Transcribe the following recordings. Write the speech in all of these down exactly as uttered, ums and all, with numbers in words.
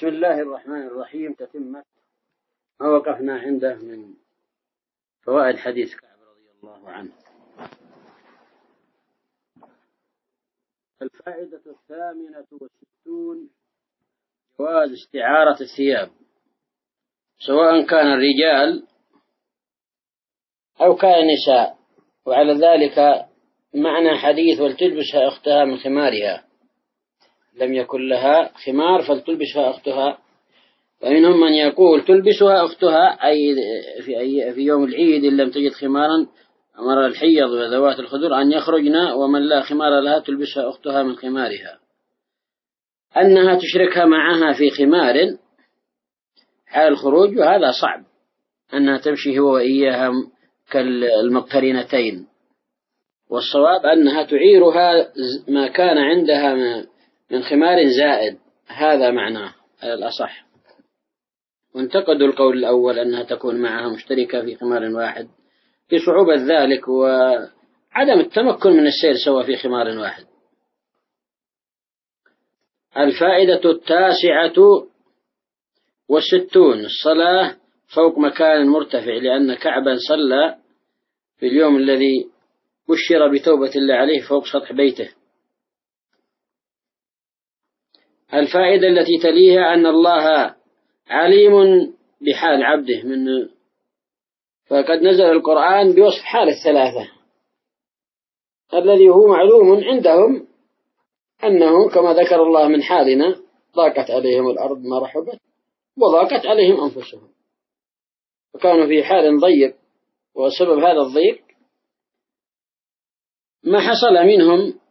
الله الرحمن الرحيم. تتمة ما وقفنا عنده من فوائد حديث كعب رضي الله عنه. الفائدة الثامنة والستون: جواز استعارة الثياب سواء كان الرجال أو كان النساء، وعلى ذلك معنى حديث ولتلبسها أختها من خمارها، لم يكن لها خمار فلتلبسها أختها. ومنهم من يقول تلبسها أختها أي في, أي في يوم العيد إن لم تجد خمارا أمر الحيض وذوات الخدور أن يخرجن، ومن لا خمار لها تلبسها أختها من خمارها. أنها تشركها معها في خمار حال الخروج، وهذا صعب أنها تمشي هو وإياها كالمقترنتين، والصواب أنها تعيرها ما كان عندها من خمار زائد، هذا معناه على الأصح. وانتقدوا القول الأول أنها تكون معها مشتركة في خمار واحد بصعوبة ذلك وعدم التمكن من السير سوا في خمار واحد. الفائدة التاسعة والستون: الصلاة فوق مكان مرتفع، لأن كعبا صلى في اليوم الذي بشر بتوبة الله عليه فوق سطح بيته. الفائدة التي تليها أن الله عليم بحال عبده، من فقد نزل القرآن بوصف حال الثلاثة الذي هو معلوم عندهم أنه كما ذكر الله من حالنا: ضاقت عليهم الأرض ما رحبت وضاقت عليهم أنفسهم، وكانوا في حال ضيق، وسبب هذا الضيق ما حصل منهم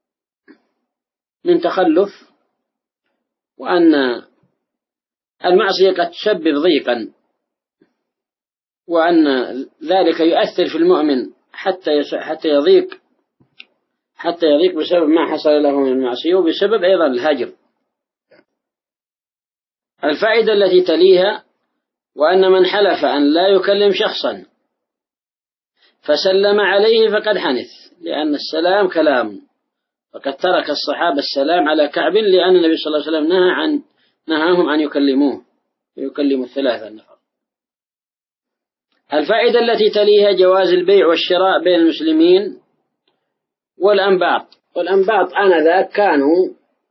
من تخلف، وأن المعصية قد تسبب ضيقا، وأن ذلك يؤثر في المؤمن حتى حتى يضيق حتى يضيق بسبب ما حصل له من المعصية، وبسبب أيضا الهجر. الفائدة التي تليها: وأن من حلف أن لا يكلم شخصا فسلم عليه فقد حنث، لأن السلام كلام، وقد ترك الصحابة السلام على كعب لأن النبي صلى الله عليه وسلم نهى عن نهاهم أن يكلموه ويكلموا الثلاثة النفر. الفائدة التي تليها: جواز البيع والشراء بين المسلمين والأنباط. والأنباط آنذاك كانوا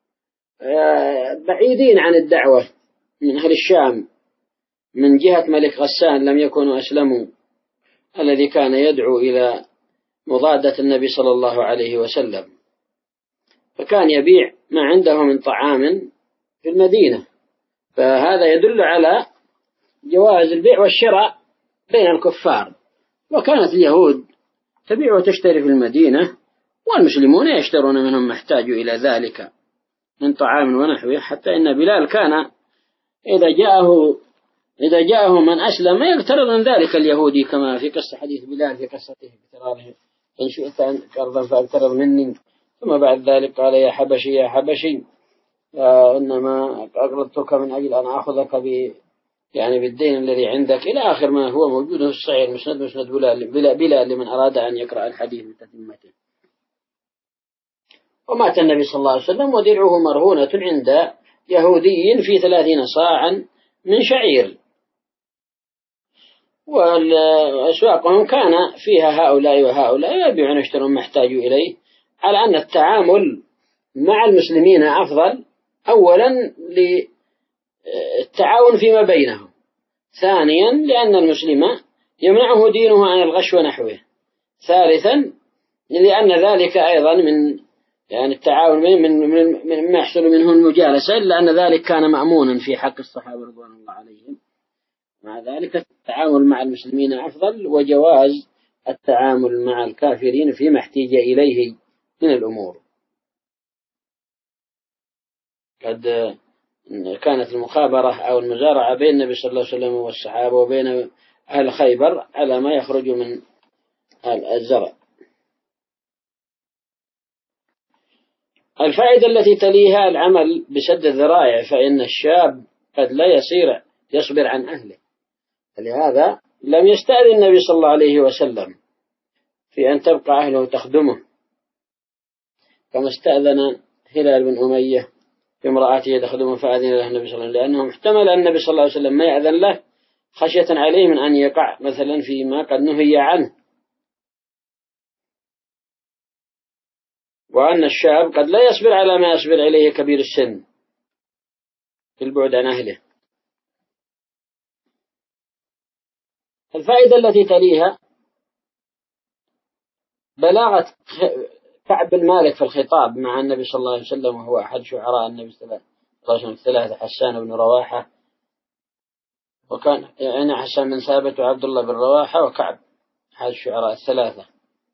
بعيدين عن الدعوة من أهل الشام، من جهة ملك غسان لم يكونوا أسلموا، الذي كان يدعو إلى مضادة النبي صلى الله عليه وسلم، فكان يبيع ما عنده من طعام في المدينة، فهذا يدل على جواز البيع والشراء بين الكفار. وكانت اليهود تبيع وتشتري في المدينة، والمسلمون يشترون منهم ما احتاجوا إلى ذلك من طعام ونحوه، حتى إن بلال كان إذا جاءه إذا جاءه من أسلم يقترض من ذلك اليهودي، كما في قصة حديث بلال في قصته اقتراضه: إن شئت أن قرضا فاقترض مني. ثم بعد ذلك قال: يا حبشي يا حبشي إنما أقرضتك من أجل أن أخذك ب يعني بالدين الذي عندك، إلى آخر ما هو موجود في الصحيح المسند مسند بلال بلال لمن أراد أن يقرأ الحديث بتتمته. ومات النبي صلى الله عليه وسلم ودرعه مرهونة عند يهودي في ثلاثين صاعا من شعير، وأسواقهم كان فيها هؤلاء وهؤلاء يبيعون ويشترون ما احتاجوا إليه، على أن التعامل مع المسلمين أفضل، أولا للتعاون فيما بينهم، ثانيا لأن المسلم يمنعه دينه عن الغش ونحوه، ثالثا لأن ذلك أيضا من يعني التعاون من من من ما يحصل منه المجالسة، لأن ذلك كان مأمونا في حق الصحابة رضوان الله عليهم. مع ذلك التعامل مع المسلمين أفضل، وجواز التعامل مع الكافرين فيما احتاج إليه من الأمور. قد كانت المخابرة أو المزارعة بين النبي صلى الله عليه وسلم والصحابة وبين أهل خيبر على ما يخرج من الزرع. الفائدة التي تليها: العمل بسد الذرائع، فإن الشاب قد لا يصير يصبر عن أهله، لهذا لم يستأذن النبي صلى الله عليه وسلم في أن تبقى أهله تخدمه، كما استأذن هلال بن أمية بامرأته يدخلون فأذن له النبي صلى الله عليه وسلم، لأنه احتمل أن النبي صلى الله عليه وسلم ما يأذن له خشية عليه من أن يقع مثلا فيما قد نهي عنه، وأن الشاب قد لا يصبر على ما يصبر عليه كبير السن في البعد عن أهله. الفائدة التي تليها بلاغة كعب بن مالك في الخطاب مع النبي صلى الله عليه وسلم، وهو أحد شعراء النبي صلى الله عليه وسلم الثلاثة، حسان بن رواحة، وكان يعني حسان بن ثابت وعبد الله بن رواحة وكعب، أحد الشعراء الثلاثة.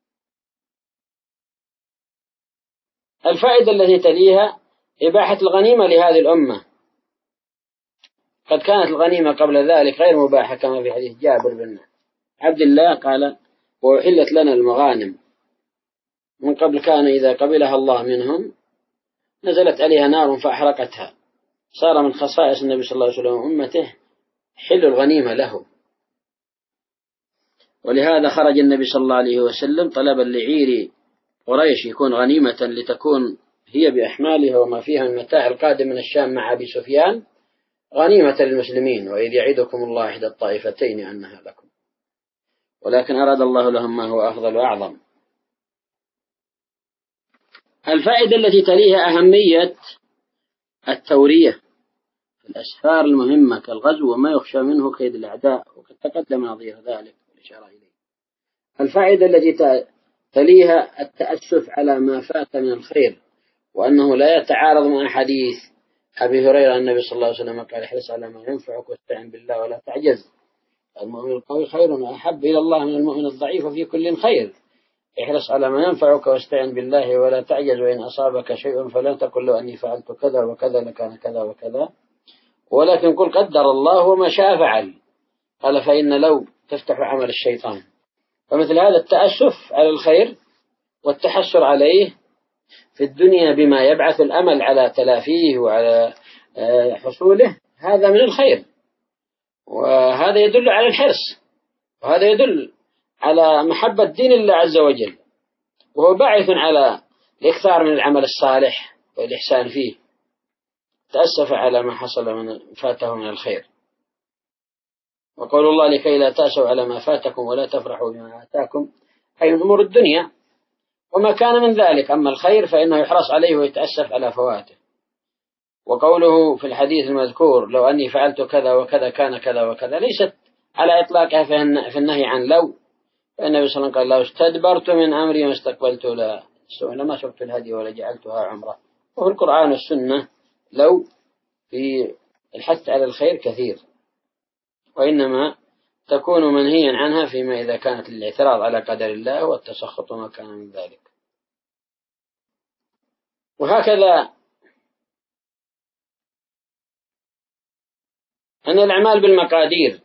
الفائدة التي تليها إباحة الغنيمة لهذه الأمة. قد كانت الغنيمة قبل ذلك غير مباحة كما في حديث جابر بن عبد الله قال: وأحلت لنا المغانم من قبل، كان إذا قبلها الله منهم نزلت عليها نار فأحرقتها. صار من خصائص النبي صلى الله عليه وسلم وأمته حل الغنيمة له، ولهذا خرج النبي صلى الله عليه وسلم طلبا لعير قريش يكون غنيمة لتكون هي بأحمالها وما فيها من متاع القادم من الشام مع أبي سفيان غنيمة للمسلمين، وإذ يعدكم الله إحدى الطائفتين أنها لكم، ولكن أراد الله لهم ما هو أفضل وأعظم. الفائدة التي تليها أهمية التورية في الأسفار المهمة كالغزو وما يخشى منه كيد الأعداء، وقد تقدم نظير ذلك والإشارة إليه. الفائدة التي تليها التأسف على ما فات من الخير، وأنه لا يتعارض مع حديث أبي هريرة النبي صلى الله عليه وسلم قال: احرص على ما ينفعك واستعن بالله ولا تعجز، المؤمن القوي خير وأحب إلى الله من المؤمن الضعيف وفي كل خير. احرص على ما ينفعك واستعن بالله ولا تعجز، وإن أصابك شيء فلا تقل له أني فعلت كذا وكذا لكان كذا وكذا، ولكن قل قدر الله وما شاء فعل. قال: فإن لو تفتح عمل الشيطان. فمثل هذا التأسف على الخير والتحسر عليه في الدنيا بما يبعث الأمل على تلافيه وعلى حصوله، هذا من الخير، وهذا يدل على الحرص، وهذا يدل على محبة دين الله عز وجل، وهو باعث على الإكثار من العمل الصالح والإحسان فيه. تأسف على ما حصل من فاته من الخير. وقول الله: لكي لا تأسوا على ما فاتكم ولا تفرحوا بما آتاكم، أي من أمور الدنيا وما كان من ذلك. أما الخير فإنه يحرص عليه ويتأسف على فواته. وقوله في الحديث المذكور: لو أني فعلت كذا وكذا كان كذا وكذا، ليست على إطلاقها في النهي عن لو، فالنبي صلى الله عليه وسلم قال: لو استدبرت من أمري ما استقبلت لا لما سقت الهدي ولا جعلتها عمرة. وفي القرآن والسنة لو في الحث على الخير كثير، وإنما تكون منهيا عنها فيما إذا كانت الاعتراض على قدر الله والتسخط وما كان من ذلك. وهكذا أن الأعمال بالمقادير،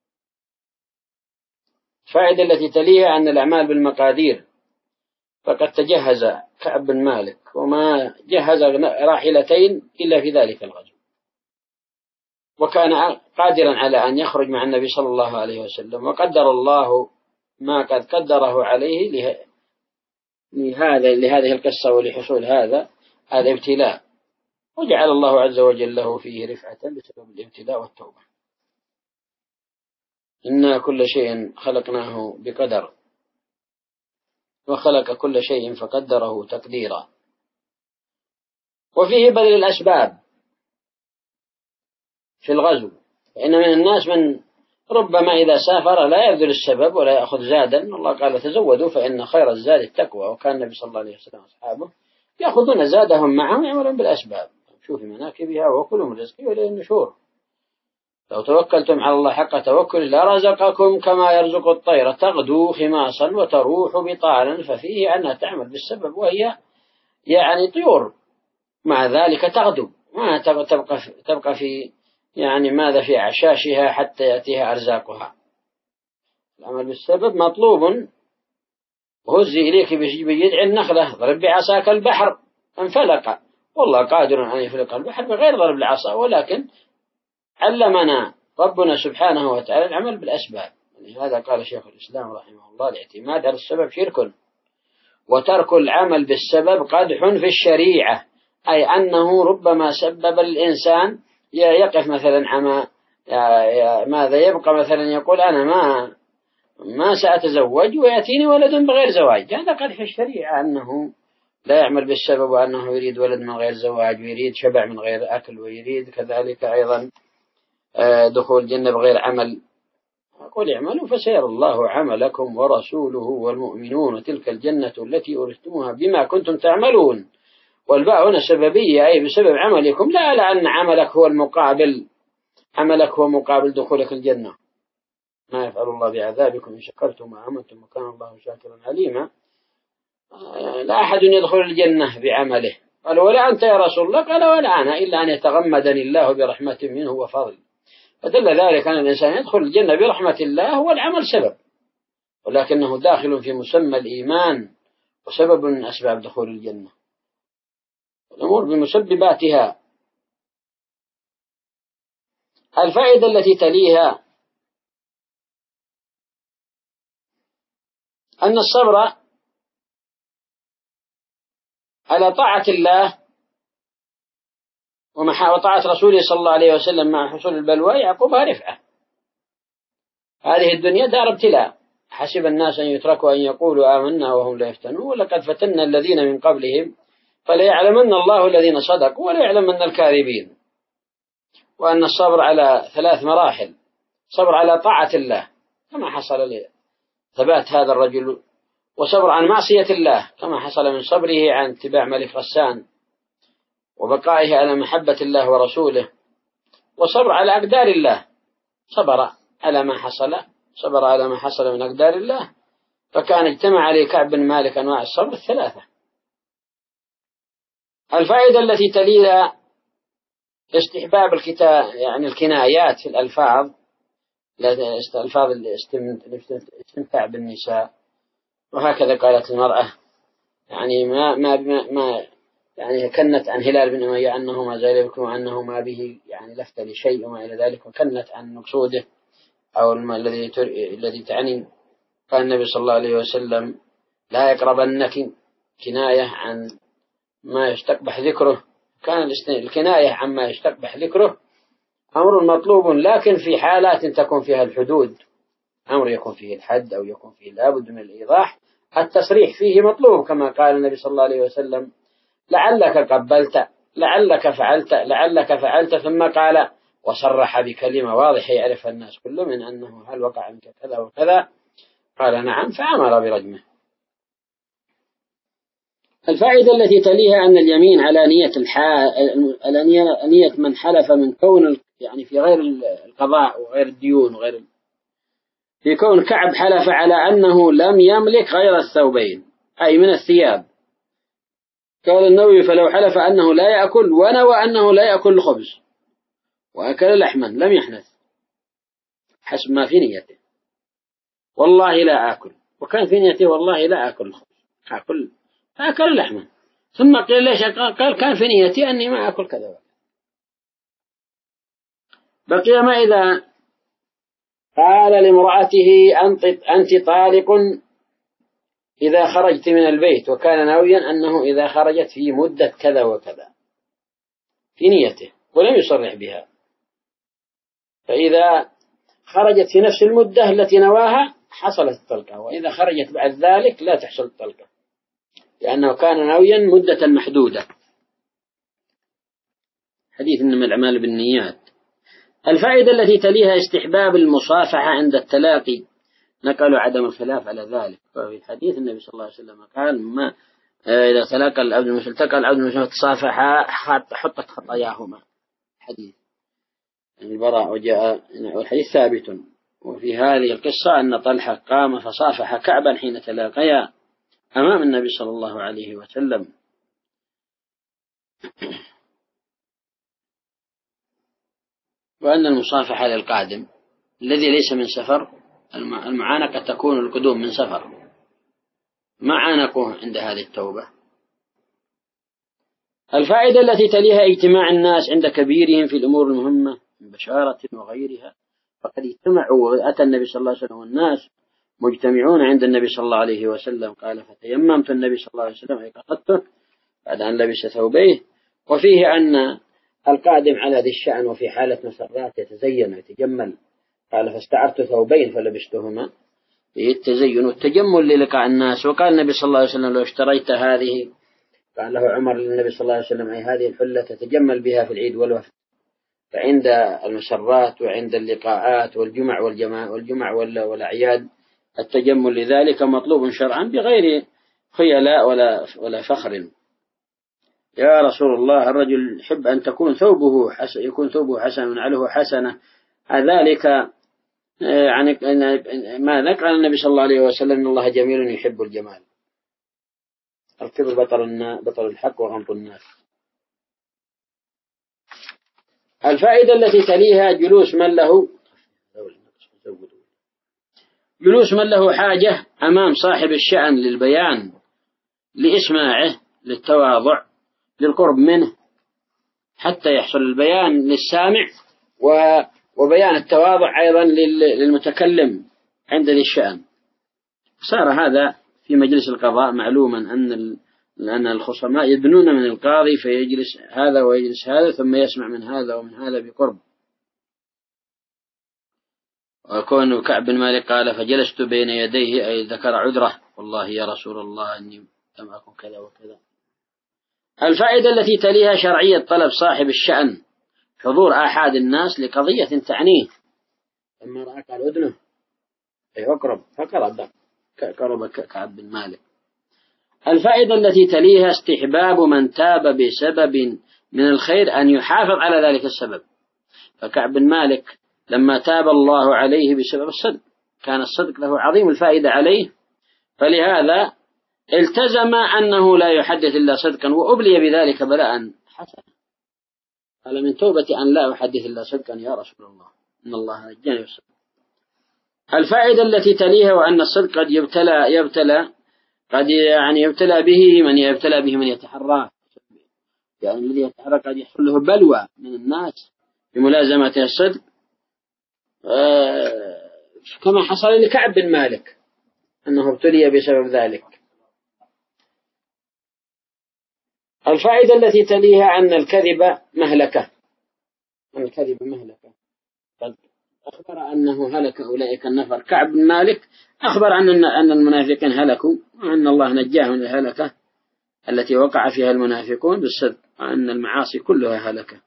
الفائدة التي تليها أن الأعمال بالمقادير، فقد تجهز كعب بن مالك وما جهز راحلتين إلا في ذلك الغزو، وكان قادرا على أن يخرج مع النبي صلى الله عليه وسلم، وقدر الله ما قد قدره عليه لهذا لهذه القصة ولحصول هذا هذا ابتلاء، وجعل الله عز وجل له فيه رفعة بسبب الابتلاء والتوبة. إنا كل شيء خلقناه بقدر، وخلق كل شيء فقدره تقديرا. وفيه بذل الأسباب في الغزو، فإن من الناس من ربما إذا سافر لا يبذل السبب ولا يأخذ زادا. الله قال: تزودوا فإن خير الزاد التقوى. وكان النبي صلى الله عليه وسلم وأصحابه يأخذون زادهم معهم يعملون بالأسباب. شوفوا مناكبها وكلوا من رزقه وإليه النشور. لو توكلتم على الله حق توكل لرزقكم كما يرزق الطير تغدو خماصا وتروح بطانا، ففيه أنها تعمل بالسبب وهي يعني طيور، مع ذلك تغدو ما تبقى تبقى في يعني ماذا في عشاشها حتى يأتيها أرزاقها. العمل بالسبب مطلوب. هزي إليك بجذع النخلة ضرب بعصاك البحر انفلق، والله قادر أن يفلق البحر بغير ضرب العصا، ولكن علمنا ربنا سبحانه وتعالى العمل بالأسباب. لهذا قال شيخ الإسلام رحمه الله: الاعتماد على السبب شرك، وترك العمل بالسبب قدح في الشريعة، أي أنه ربما سبب الإنسان يقف مثلا عما ماذا يبقى مثلا يقول أنا ما ما سأتزوج ويأتيني ولد بغير زواج. هذا قدح في الشريعة، أنه لا يعمل بالسبب، وأنه يريد ولد من غير زواج، ويريد شبع من غير أكل، ويريد كذلك أيضا دخول الجنة بغير عمل. قل اعملوا فسيرى الله عملكم ورسوله والمؤمنون وتلك الجنة التي أورثتموها بما كنتم تعملون. والباء هنا سببية، أي بسبب عملكم، لا لأن عملك هو المقابل، عملك هو مقابل دخولك الجنة. ما يفعل الله بعذابكم إن شكرتم وآمنتم وكان الله شاكرا عليما. لا أحد يدخل الجنة بعمله. قال ولا أنت يا رسول الله؟ قال ولا أنا، إلا أن يتغمدني الله برحمة منه وفضل. فدل ذلك أن الإنسان يدخل الجنة برحمة الله والعمل سبب، ولكنه داخل في مسمى الإيمان وسبب من أسباب دخول الجنة. الأمور بمسبباتها. الفائدة التي تليها أن الصبر على طاعة الله وطاعة رسوله صلى الله عليه وسلم مع حصول البلوى يعقبها رفعة. هذه الدنيا دار ابتلاء، حسب الناس أن يتركوا أن يقولوا آمنا وهم لا يفتنون، ولقد فتنا الذين من قبلهم فليعلمن الله الذين صدقوا وليعلمن الكاذبين. وأن الصبر على ثلاث مراحل: صبر على طاعة الله كما حصل لثبات هذا الرجل، وصبر عن معصية الله كما حصل من صبره عن اتباع ملك غسان وبقائه على محبة الله ورسوله، وصبر على أقدار الله، صبر على ما حصل صبر على ما حصل من أقدار الله، فكان اجتمع عليه كعب بن مالك أنواع الصبر الثلاثة. الفائدة التي تليها استحباب الكتاب، يعني الكنايات في الألفاظ، ألفاظ الاستمتاع بالنساء. وهكذا قالت المرأة، يعني ما ما ما يعني كنت عن هلال بن أمية أنه ما زال يبكي وأنه ما به يعني لفت لشيء وما إلى ذلك، وكنت عن مقصوده أو الذي الذي تعني. قال النبي صلى الله عليه وسلم لا يقربنك، كناية عن ما يستقبح ذكره. كان الكناية عما يستقبح ذكره أمر مطلوب، لكن في حالات تكون فيها الحدود، أمر يكون فيه الحد أو يكون فيه لابد من الإيضاح. التصريح فيه مطلوب، كما قال النبي صلى الله عليه وسلم لعلك قبلت، لعلك فعلت، لعلك فعلت، ثم قال وصرح بكلمة واضحة يعرفها الناس كله من أنه هل وقع منك كذا وكذا، قال نعم، فأمر برجمه. الفائدة التي تليها أن اليمين على نية الحال، نية من حلف من كون يعني في غير القضاء وغير الديون وغير، في كون كعب حلف على أنه لم يملك غير الثوبين أي من الثياب. قال النووي فلو حلف أنه لا يأكل ونوى أنه لا يأكل الخبز وأكل لحما لم يحنث حسب ما في نيته، والله لا آكل، وكان في نيته والله لا آكل الخبز، آكل آكل لحما، ثم قيل ليش؟ قال كان في نيتي أني ما آكل كذا. بقي ما إذا قال لامرأته أنت طالق إذا خرجت من البيت، وكان ناويا أنه إذا خرجت في مدة كذا وكذا في نيته ولم يصرح بها، فإذا خرجت في نفس المدة التي نواها حصلت الطلقة، وإذا خرجت بعد ذلك لا تحصل الطلقة، لأنه كان ناويا مدة محدودة. حديث إنما الأعمال بالنيات. الفائدة التي تليها استحباب المصافحة عند التلاقي، نقلوا عدم الخلاف على ذلك. ففي حديث النبي صلى الله عليه وسلم قال ما إذا تلاقى العبد المسلم التقى العبد المسلم تصافحا حطت خطاياهما. حديث البراء وجاء والحديث ثابت. وفي هذه القصة أن طلحة قام فصافح كعبا حين تلاقيا أمام النبي صلى الله عليه وسلم. وأن المصافحة للقادم الذي ليس من سفر، المعانقة تكون القدوم من سفر، ما عانقوه عند هذه التوبة. الفائدة التي تليها اجتماع الناس عند كبيرهم في الأمور المهمة من بشارة وغيرها، فقد اجتمعوا وأتى النبي صلى الله عليه وسلم والناس مجتمعون عند النبي صلى الله عليه وسلم. قال فتيممت النبي صلى الله عليه وسلم أي قصدته بعد أن لبس ثوبيه وفيه أن القادم على ذي الشأن وفي حالة مسرات يتزين ويتجمل، قال فاستعرت ثوبين فلبستهما للتزين والتجمل للقاء الناس. وقال النبي صلى الله عليه وسلم لو اشتريت هذه، قال له عمر للنبي صلى الله عليه وسلم أي هذه الحلة تتجمل بها في العيد والوفد، فعند المسرات وعند اللقاءات والجمع والجماع والجمع والأعياد التجمل لذلك مطلوب شرعا بغير خيلاء ولا ولا فخر. يا رسول الله الرجل يحب أن تكون ثوبه حسن، يكون ثوبه حسن ونعله حسنة، ذلك يعني ما ذكر النبي صلى الله عليه وسلم إن الله جميل يحب الجمال. الكبر بطل بطل الحق وغمط الناس. الفائدة التي تليها جلوس من له جلوس من له حاجة أمام صاحب الشأن للبيان لإسماعه، للتواضع، للقرب منه، حتى يحصل البيان للسامع وبيان التواضع أيضا للمتكلم عند ذي الشأن. صار هذا في مجلس القضاء معلوما أن لأن الخصماء يدنون من القاضي فيجلس هذا ويجلس هذا ثم يسمع من هذا ومن هذا بقرب. وكون كعب بن مالك قال فجلست بين يديه أي ذكر عذره، والله يا رسول الله إني لم أكن كذا وكذا. الفائدة التي تليها شرعية طلب صاحب الشأن حضور آحاد الناس لقضية تعنيه، لما رأى قال أذنه أي أقرب فقرب قرب كعب بن مالك. الفائدة التي تليها استحباب من تاب بسبب من الخير أن يحافظ على ذلك السبب، فكعب بن مالك لما تاب الله عليه بسبب الصدق كان الصدق له عظيم الفائدة عليه، فلهذا التزم أنه لا يحدث إلا صدقا وأبلي بذلك بلاء حسنا. قال من توبتي أن لا أحدث إلا صدقا يا رسول الله إن الله نجاني بالصدق. الفائدة التي تليها وأن الصدق قد يبتلى يبتلى قد يعني يبتلى به من يبتلى به من يتحرى، يعني الذي يتحرى قد يحصل له بلوى من الناس بملازمة الصدق، آه كما حصل لكعب بن مالك أنه ابتلي بسبب ذلك. الفائدة التي تليها أن الكذب مهلكة، أن الكذب مهلكة. قد أخبر أنه هلك أولئك النفر. كعب بن مالك أخبر أن أن المنافقين هلكوا وأن الله نجاهم من الهلكة التي وقع فيها المنافقون بالصدق، وأن المعاصي كلها هلكة.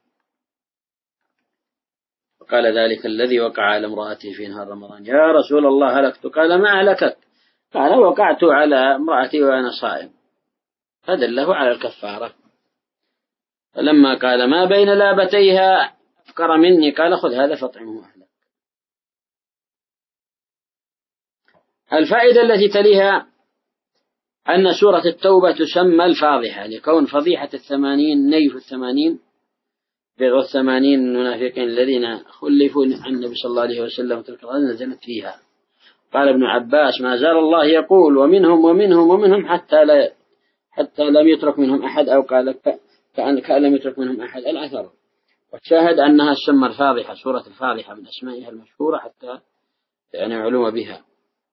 وقال ذلك الذي وقع على امرأته في نهار رمضان يا رسول الله هلكت، قال ما هلكت؟ قال وقعت على امرأتي وأنا صائم، فدله على الكفارة. فلما قال ما بين لابتيها أفكر مني قال خذ هذا فاطعمه أهلك. الفائدة التي تليها أن سورة التوبة تسمى الفاضحة لكون فضيحة الثمانين نيف الثمانين بغض الثمانين المنافقين الذين خلفوا عن النبي صلى الله عليه وسلم تلك الآية نزلت فيها. قال ابن عباس ما زال الله يقول ومنهم ومنهم ومنهم حتى لا حتى لم يترك منهم أحد، أو قال كأن كأن لم يترك منهم أحد الأثر. والشاهد أنها تسمى الفاضحة، سورة الفاضحة من أسمائها المشهورة حتى يعني علوم بها.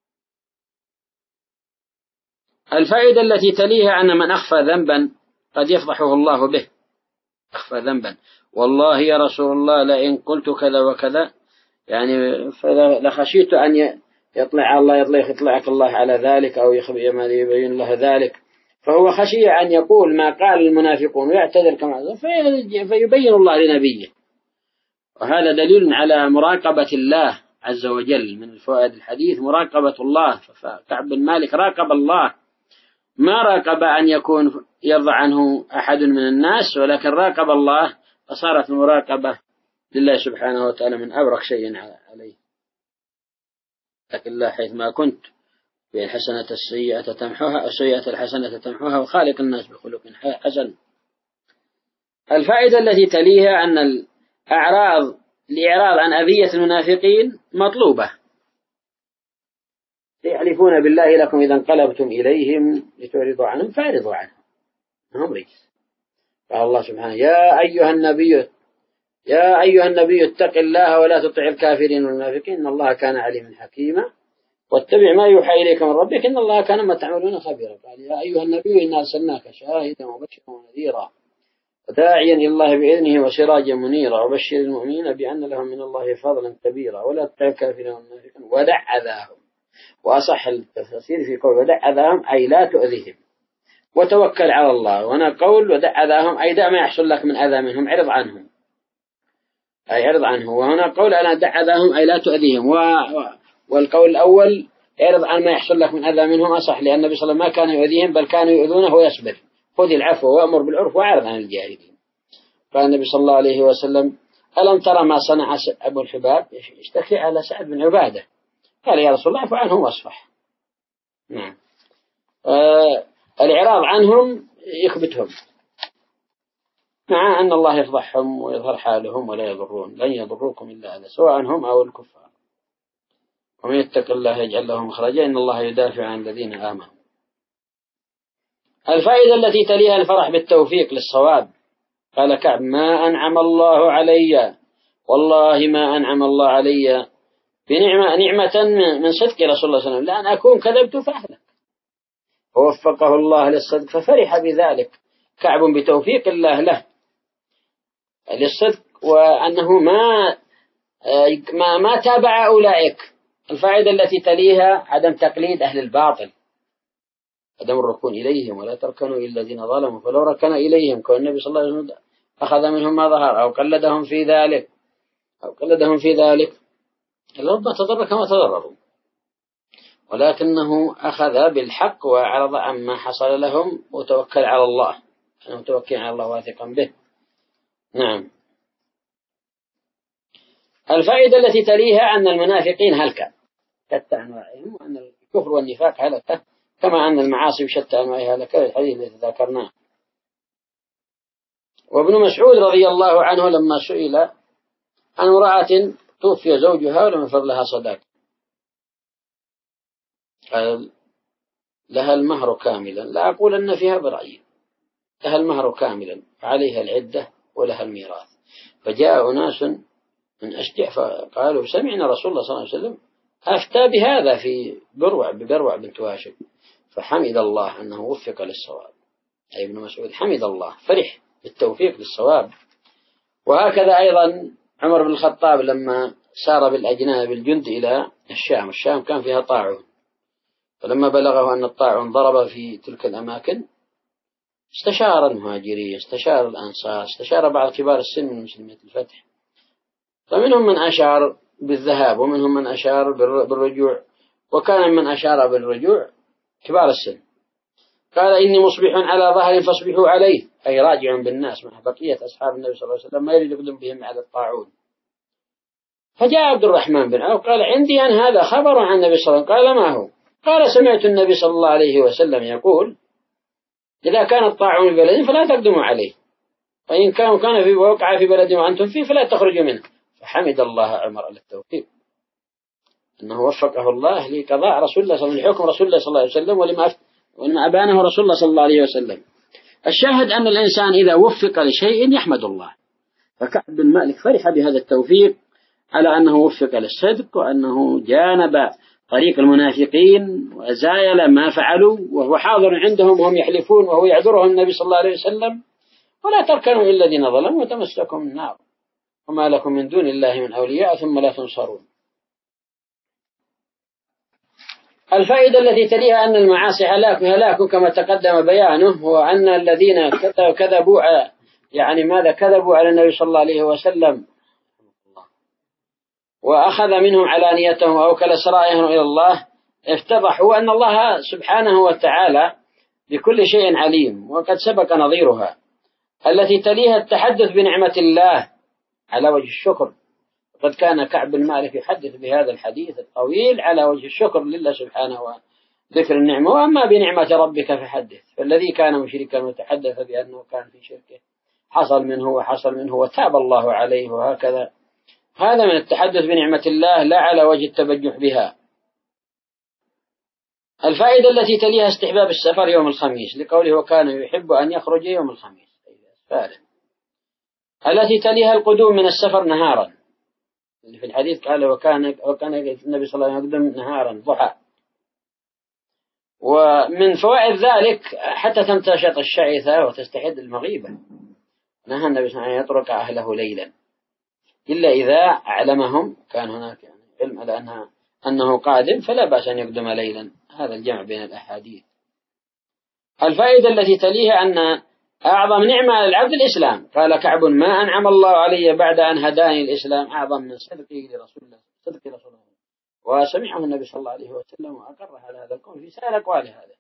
الفائدة التي تليها أن من أخفى ذنبا قد يفضحه الله به. أخفى ذنبا والله يا رسول الله لئن قلت كذا وكذا يعني لخشيت أن يطلع الله يطلع يطلعك الله على ذلك أو يبين له ذلك، فهو خشي أن يقول ما قال المنافقون ويعتذر كما فيبين الله لنبيه. وهذا دليل على مراقبة الله عز وجل من الفوائد الحديث مراقبة الله. فكعب بن مالك راقب الله، ما راقب أن يكون يرضى عنه أحد من الناس، ولكن راقب الله فصارت المراقبة لله سبحانه وتعالى من أبرك شيء عليه. لكن الله حيث ما كنت بالحسنة السيئة تمحوها السيئة الحسنة تمحوها وخالق الناس بخلق حسن. الفائدة التي تليها أن الأعراض الإعراض عن أذية المنافقين مطلوبة. يحلفون بالله لكم إذا انقلبتم إليهم لتعرضوا عنهم فاعرضوا عنهم هم رجس. قال الله سبحانه يا أيها النبي يا أيها النبي اتق الله ولا تطع الكافرين والمنافقين إن الله كان عليما حكيما واتبع ما يوحى إليك من ربك إن الله كان ما تعملون خبيرا. قال يا أيها النبي إنا أرسلناك شاهدا ومبشرا ونذيرا وداعيا إلى الله بإذنه وسراجا منيرا وبشر المؤمنين بأن لهم من الله فضلا كبيرا ولا تطع الكافرين والمنافقين ودع أذاهم. وأصح التفسير في قول ودع أذاهم أي لا تؤذيهم وتوكل على الله. وأنا قول ودع أذاهم أي دع ما يحصل لك من أذى منهم عرض عنهم أي عرض عنه. وهنا قول أنا دع أذاهم أي لا تؤذيهم و... والقول الأول عرض عن ما يحصل لك من أذى منهم أصح، لأن النبي صلى الله عليه وسلم ما كان يؤذيهم بل كانوا يؤذونه ويصبر. خذ العفو وأمر بالعرف وأعرض عن الجاهلين. قال النبي صلى الله عليه وسلم ألم ترى ما صنع أبو الحباب يشتكي على سعد بن عبادة قال يا رسول الله اعف عنهم واصفح. نعم. آه الإعراض عنهم يكبتهم مع أن الله يفضحهم ويظهر حالهم ولا يضرون لن يضروكم إلا أذى سواء هم أو الكفار. ومن يتق الله يجعل له مخرجا إن الله يدافع عن الذين آمنوا. الفائدة التي تليها الفرح بالتوفيق للصواب. قال كعب ما أنعم الله علي والله ما أنعم الله علي بنعمة نعمة من صدق رسول الله صلى الله عليه وسلم لأن أكون كذبت فأهلك. ووفقه الله للصدق ففرح بذلك كعب بتوفيق الله له للصدق وأنه ما ما ما تابع أولئك. الفائدة التي تليها عدم تقليد أهل الباطل عدم الركون إليهم ولا تركنوا إلا الذين ظلموا فلو ركن إليهم كان النبي صلى الله عليه وسلم أخذ منهم ما ظهر أو قلدهم في ذلك أو قلدهم في ذلك ربما تضر كما تضرروا ولكنه أخذ بالحق وأعرض عما حصل لهم وتوكل على الله أنه توكل على الله واثقا به. نعم. الفائدة التي تليها أن المنافقين هلكة شتى أنواعهم وأن الكفر والنفاق هلكة كما أن المعاصي بشتى أنواعها هلكة الحديث الذي ذكرناه. وابن مسعود رضي الله عنه لما سئل عن امرأة توفي زوجها ولم يفرض لها صداق قال لها المهر كاملا لا أقول أن فيها برأي لها المهر كاملا عليها العدة ولها الميراث. فجاء أناس من أشجع فقالوا سمعنا رسول الله صلى الله عليه وسلم أفتى بهذا في بروع ببروع بنت واشب فحمد الله أنه وفق للصواب. أي ابن مسعود حمد الله فرح بالتوفيق للصواب. وهكذا أيضا عمر بن الخطاب لما سار بالأجناب الجند إلى الشام الشام كان فيها طاعون فلما بلغه أن الطاعون ضرب في تلك الأماكن استشار المهاجرين استشار الأنصار استشار بعض كبار السن من مسلمية الفتح فمنهم من أشار بالذهاب ومنهم من أشار بالرجوع وكان من أشار بالرجوع كبار السن. قال إني مصبح على ظهر فاصبحوا عليه أي راجع بالناس مع بقية أصحاب النبي صلى الله عليه وسلم ما يريد يقدم بهم على الطاعون. فجاء عبد الرحمن بن عوف قال عندي أن هذا خبر عن النبي صلى الله عليه وسلم. قال ما هو؟ قال سمعت النبي صلى الله عليه وسلم يقول إذا كان الطاعون في بلد فلا تقدموا عليه وإن كان كان في وقع في بلد وأنتم فيه فلا تخرجوا منه. فحمد الله عمر على التوفيق أنه وفقه الله لقضاء رسول الله صلى الله عليه وسلم لحكم رسول الله صلى الله عليه وسلم ولما ولما أبانه رسول الله صلى الله عليه وسلم. الشاهد أن الإنسان إذا وفق لشيء يحمد الله. فكعب بن مالك فرح بهذا التوفيق على أنه وفق للصدق وأنه جانب طريق المنافقين وزايل ما فعلوا وهو حاضر عندهم وهم يحلفون وهو يعذرهم النبي صلى الله عليه وسلم ولا تركنوا إلا الذين ظلموا وتمسكوا من النار وما لكم من دون الله من أولياء ثم لا تنصرون. الفائدة التي تليها أن المعاصي هلاك هلاك كما تقدم بيانه وأن الذين كذبوا يعني ماذا كذبوا على النبي صلى الله عليه وسلم وأخذ منهم علانيتهم وأوكل سرائرهم إلى الله افتضحوا أن الله سبحانه وتعالى بكل شيء عليم وقد سبق نظيرها. التي تليها التحدث بنعمة الله على وجه الشكر. قد كان كعب بن مالك يحدث بهذا الحديث الطويل على وجه الشكر لله سبحانه وذكر النعمة. وأما بنعمة ربك فحدث. فالذي كان مشركا وتحدث بأنه كان في شركه حصل منه وحصل منه وتاب الله عليه وهكذا. هذا من التحدث بنعمة الله لا على وجه التبجح بها. الفائدة التي تليها استحباب السفر يوم الخميس لقوله وكان يحب أن يخرج يوم الخميس. التي تليها القدوم من السفر نهارا في الحديث قال وكان وكان النبي صلى الله عليه وسلم يقدم نهارا ضحى. ومن فوائد ذلك حتى تمتشط الشعثة وتستحد المغيبة نهى النبي صلى الله عليه وسلم أن يترك أهله ليلا إلا إذا أعلمهم، كان هناك يعني علم على أنها أنه قادم فلا بأس أن يقدم ليلا. هذا الجمع بين الأحاديث. الفائدة التي تليها أن أعظم نعمة على العبد الإسلام. قال كعب: ما أنعم الله علي بعد أن هداني الإسلام أعظم من صدقي لرسول الله، صدق رسول الله. وسمعه النبي صلى الله عليه وسلم وأقر على هذا القول في سائر أقوال هذا،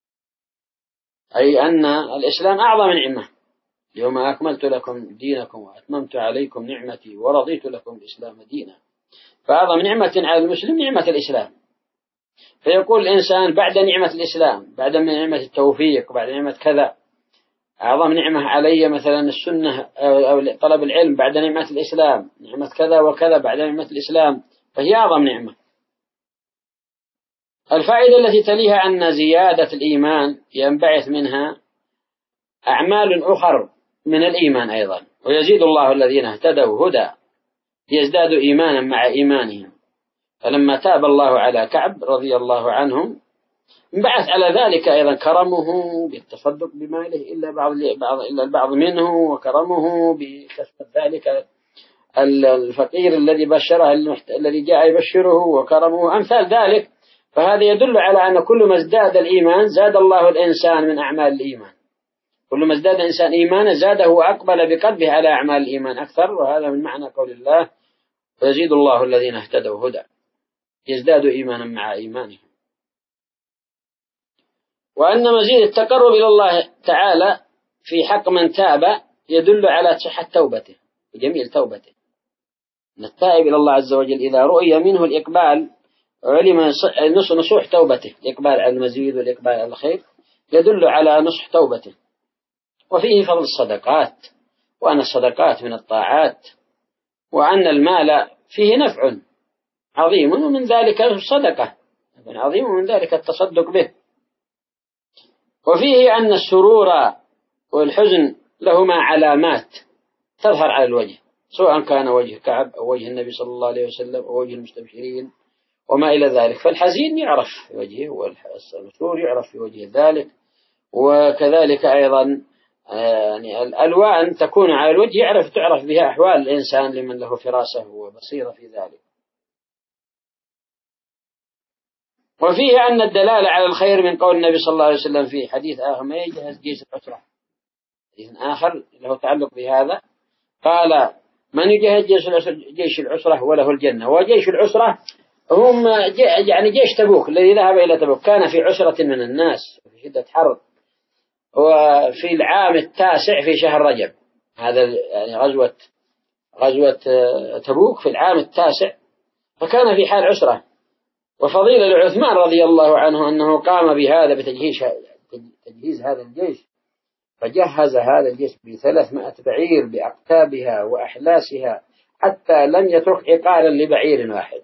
أي أن الإسلام أعظم نعمة. اليوم أكملت لكم دينكم وأتممت عليكم نعمتي ورضيت لكم الإسلام دينا. فأعظم نعمة على المسلم نعمة الإسلام. فيقول الإنسان بعد نعمة الإسلام، بعد نعمة التوفيق، بعد نعمة كذا، أعظم نعمة علي مثلا السنة أو طلب العلم، بعد نعمة الإسلام نعمة كذا وكذا بعد نعمة الإسلام، فهي أعظم نعمة. الفائدة التي تليها أن زيادة الإيمان ينبعث منها أعمال أخر من الإيمان أيضا. ويزيد الله الذين اهتدوا هدى يزدادوا إيمانا مع إيمانهم. فلما تاب الله على كعب رضي الله عنهم انبعث على ذلك أيضا كرمه بالتصدق بماله إلا بعض إلا البعض منه، وكرمه بكسب ذلك الفقير الذي بشره الذي جاء يبشره، وكرمه أمثال ذلك. فهذا يدل على أن كل ما ازداد الإيمان زاد الله الإنسان من أعمال الإيمان. كل ما ازداد الإنسان إيمانا زاده وأقبل بقلبه على أعمال الإيمان أكثر. وهذا من معنى قول الله: ويزيد الله الذين اهتدوا هدى يزدادوا إيمانا مع إيمانهم. وأن مزيد التقرب إلى الله تعالى في حق من تاب يدل على صحة توبته وجميل توبته. أن التائب إلى الله عز وجل إذا رؤي منه الإقبال علم نصح توبته، الإقبال على المزيد والإقبال على الخير يدل على نصح توبته. وفيه فضل الصدقات، وأن الصدقات من الطاعات، وأن المال فيه نفع عظيم، ومن ذلك الصدقة عظيم، ومن ذلك التصدق به. وفيه أن السرور والحزن لهما علامات تظهر على الوجه، سواء كان وجه كعب أو وجه النبي صلى الله عليه وسلم أو وجه المستبشرين وما إلى ذلك. فالحزين يعرف في وجهه، والسرور يعرف في وجه ذلك. وكذلك أيضا يعني الألوان تكون على الوجه يعرف تعرف بها أحوال الإنسان لمن له فراسة وبصيرة في ذلك. وفيه أن الدلالة على الخير من قول النبي صلى الله عليه وسلم في حديث آخر: ما يجهز جيش العسرة. حديث آخر له تعلق بهذا، قال: من يجهز جيش العسرة وله الجنة. وجيش العسرة هم يعني جيش تبوك الذي ذهب إلى تبوك، كان في عسرة من الناس في شدة حرب، وفي العام التاسع في شهر رجب. هذا يعني غزوة غزوة تبوك في العام التاسع، فكان في حال عسرة. وفضيلة لعثمان رضي الله عنه أنه قام بهذا بتجهيز تجهيز هذا الجيش، فجهز هذا الجيش بثلاثمائة بعير بأقتابها وأحلاسها حتى لم يترك عقالا لبعير واحد.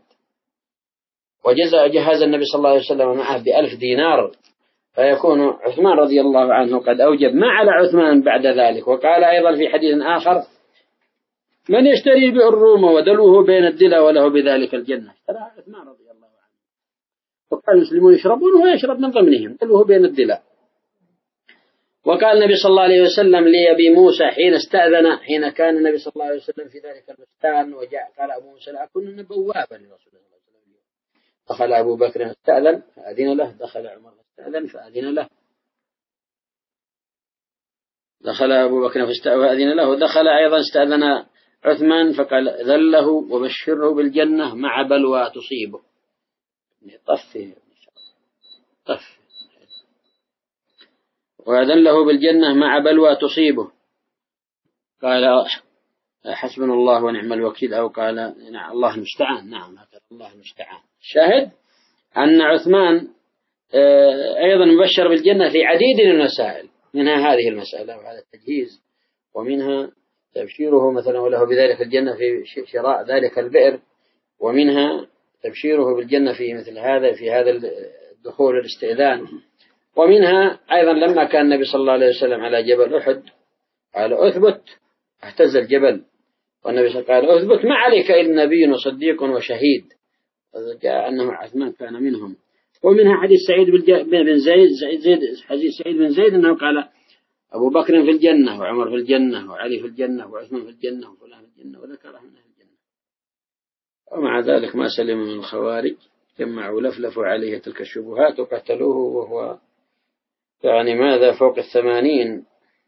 وجهز النبي صلى الله عليه وسلم معه بألف دينار. فيكون عثمان رضي الله عنه قد أوجب ما على عثمان بعد ذلك. وقال أيضا في حديث آخر: من يشتري بالروم ودلوه بين الدلا وله بذلك الجنة. اشترى عثمان رضي الله عنه، وقال المسلمون يشربون وهو يشرب من ضمنهم، دلوه بين الدلا. وقال النبي صلى الله عليه وسلم لأبي موسى حين استأذن، حين كان النبي صلى الله عليه وسلم في ذلك البستان وجاء، قال أبو موسى: أكون بوابا لرسول الله صلى الله عليه وسلم. دخل أبو بكر استأذن فأذن له، دخل عمر استأذن فأذن له، دخل أبو بكر فأذن له، دخل أيضا استأذن عثمان فقال: ذله وبشره بالجنة مع بلوى تصيبه. طفه طفه وأذن له بالجنة مع بلوى تصيبه. قال: حسبنا الله ونعم الوكيل، أو قال: نعم الله المستعان. نعم هكذا الله المستعان. شاهد أن عثمان أيضا مبشر بالجنة في عديد من المسائل، منها هذه المسألة وهذا التجهيز، ومنها تبشيره مثلا وله بذلك الجنة في شراء ذلك البئر، ومنها تبشيره بالجنة في مثل هذا في هذا الدخول الاستئذان، ومنها أيضا لما كان النبي صلى الله عليه وسلم على جبل أحد قال: أثبت، اهتز الجبل، والنبي صلى الله عليه وسلم قال: أثبت ما عليك إلا نبي وصديق وشهيد. جاء أنه عثمان كان منهم. ومنها حديث سعيد بن زيد، حديث سعيد بن زيد أنه قال: أبو بكر في الجنة وعمر في الجنة وعلي في الجنة وعثمان في الجنة وفلان في الجنة وذكره من أهل الجنة. ومع ذلك ما سلم من الخوارج، جمعوا لفلفوا عليه تلك الشبهات وقتلوه وهو يعني ماذا فوق الثمانين.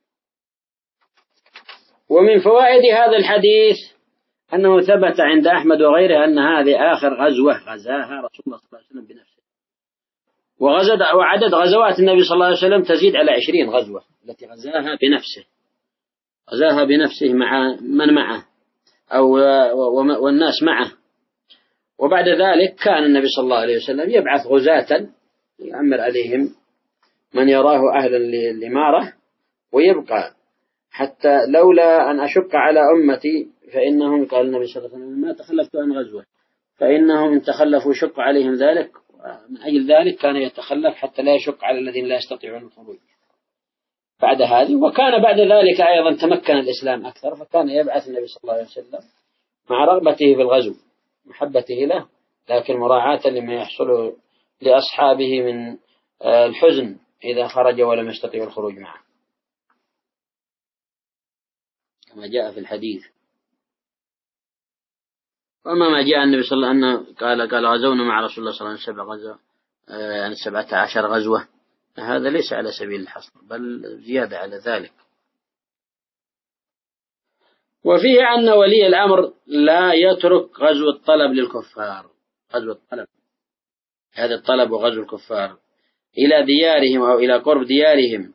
ومن فوائد هذا الحديث أنه ثبت عند أحمد وغيره أن هذه آخر غزوة غزاها رسول الله صلى الله عليه وسلم بنفسه، وغزد وعدد غزوات النبي صلى الله عليه وسلم تزيد على عشرين غزوة التي غزاها بنفسه، غزاها بنفسه مع من معه أو والناس معه. وبعد ذلك كان النبي صلى الله عليه وسلم يبعث غزاة يأمر عليهم من يراه أهلا للإمارة ويبقى، حتى لولا أن أشق على أمتي فإنهم، قال النبي صلى الله عليه وسلم ما تخلفت عن غزوة، فإنهم إن تخلفوا شق عليهم ذلك، من أجل ذلك كان يتخلف حتى لا يشق على الذين لا يستطيعون الخروج بعد هذه. وكان بعد ذلك أيضا تمكن الإسلام أكثر، فكان يبعث النبي صلى الله عليه وسلم مع رغبته في الغزو محبته له، لكن مراعاة لما يحصل لأصحابه من الحزن إذا خرج ولم يستطيعوا الخروج معه كما جاء في الحديث. وما ما جاء النبي صلى الله عليه وسلم قال قال غزونا مع رسول الله صلى الله عليه وسلم سبع غزوة يعني سبعة عشر غزوة، هذا ليس على سبيل الحصر بل زيادة على ذلك. وفيه أن ولي الأمر لا يترك غزو الطلب للكفار، غزو الطلب هذا الطلب وغزو الكفار إلى ديارهم أو إلى قرب ديارهم.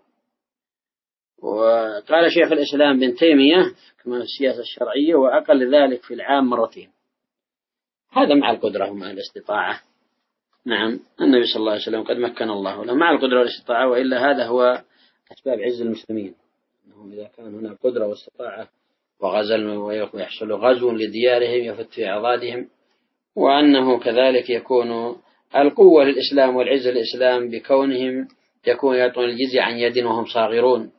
وقال شيخ الإسلام بن تيمية كما في السياسة الشرعية وأقل ذلك في العام مرتين، هذا مع القدرة ومع الاستطاعة. نعم النبي صلى الله عليه وسلم قد مكن الله له مع القدرة والاستطاعة، وإلا هذا هو أسباب عز المسلمين، أنهم إذا كان هناك قدرة واستطاعة وغزل ويحصل غزو لديارهم يفت في أعضادهم، وأنه كذلك يكون القوة للإسلام والعز للإسلام بكونهم يكون يعطون الجزية عن يد وهم صاغرون.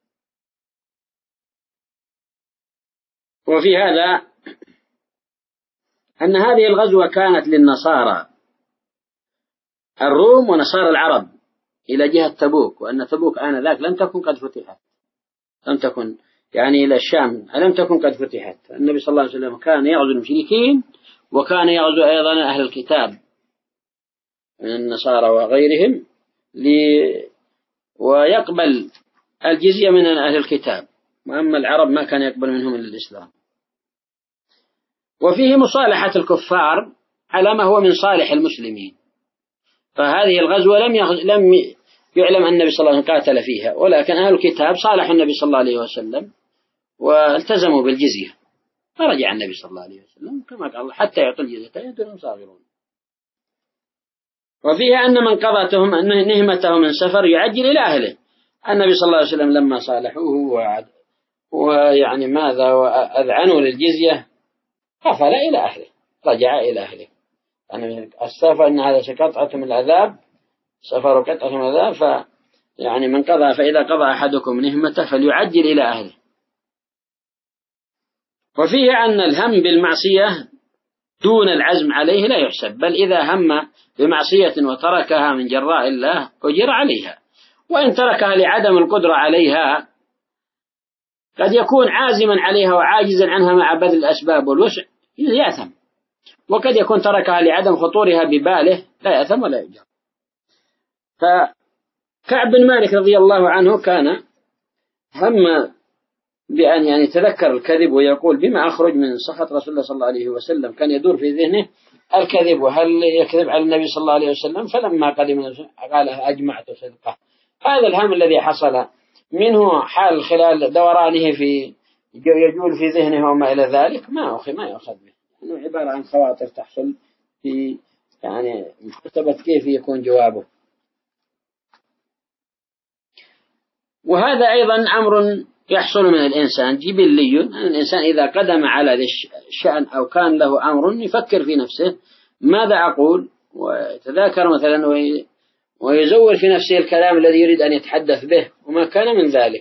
وفي هذا أن هذه الغزوة كانت للنصارى الروم ونصارى العرب إلى جهة تبوك، وأن تبوك آنذاك لم تكن قد فتحت، لم تكن يعني إلى الشام لم تكن قد فتحت. النبي صلى الله عليه وسلم كان يغزو المشركين وكان يغزو أيضا أهل الكتاب من النصارى وغيرهم لي ويقبل الجزية من أهل الكتاب، وأما العرب ما كان يقبل منهم إلا الإسلام. وفيه مصالحة الكفار على ما هو من صالح المسلمين، فهذه الغزوة لم لم يعلم أن النبي صلى الله عليه وسلم قاتل فيها، ولكن أهل الكتاب صالحوا النبي صلى الله عليه وسلم والتزموا بالجزية، فرجع النبي صلى الله عليه وسلم كما قال حتى يعطوا الجزية يدهم صاغرون. وفيه أن من قضتهم أن نهمته من سفر يعجل إلى أهله. النبي صلى الله عليه وسلم لما صالحوه وعد ويعني ماذا وأذعنوا للجزية قفل إلى أهله، رجع إلى أهله. يعني السفر أن هذا قطعة من العذاب، سفر قطعة من العذاب، فيعني من قضى فإذا قضى أحدكم نهمته فليعجل إلى أهله. وفيه أن الهم بالمعصية دون العزم عليه لا يحسب، بل إذا هم بمعصية وتركها من جراء الله أجر عليها، وإن تركها لعدم القدرة عليها قد يكون عازما عليها وعاجزا عنها مع بذل الأسباب والوسع يأثم، وقد يكون تركها لعدم خطورها بباله لا يأثم ولا يجر. فكعب بن مالك رضي الله عنه كان هم بأن يعني تذكر الكذب ويقول بما أخرج من سخط رسول الله صلى الله عليه وسلم، كان يدور في ذهنه الكذب وهل يكذب على النبي صلى الله عليه وسلم. فلما قدم قال أجمعت صدقه. هذا الهم الذي حصل منه حال خلال دورانه في يجول في ذهنه وما إلى ذلك ما أخي ما يأخذ به، إنه عبارة عن خواطر تحصل في يعني محتسبة كيف يكون جوابه. وهذا أيضا أمر يحصل من الإنسان جبلي، الإنسان إذا قدم على الشأن أو كان له أمر يفكر في نفسه ماذا أقول، ويتذاكر مثلا ويزور في نفسه الكلام الذي يريد أن يتحدث به وما كان من ذلك.